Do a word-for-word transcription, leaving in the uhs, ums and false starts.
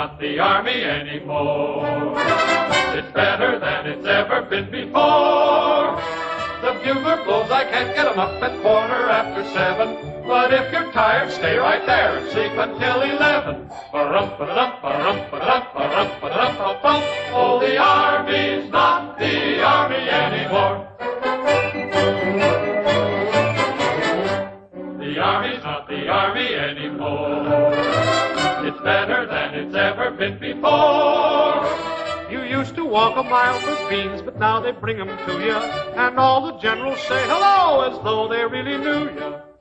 not the Army anymore. It's better than it's ever been before. The bugler blows, I can't get 'em up at quarter after seven. But if you're tired, stay right there and sleep until eleven. Oh, the Army's not the Army anymore. The Army's not the Army anymore. It's better than it's ever been before. You used to walk a mile for beans, but now they bring 'em to you. And all the generals say hello as though they really knew you.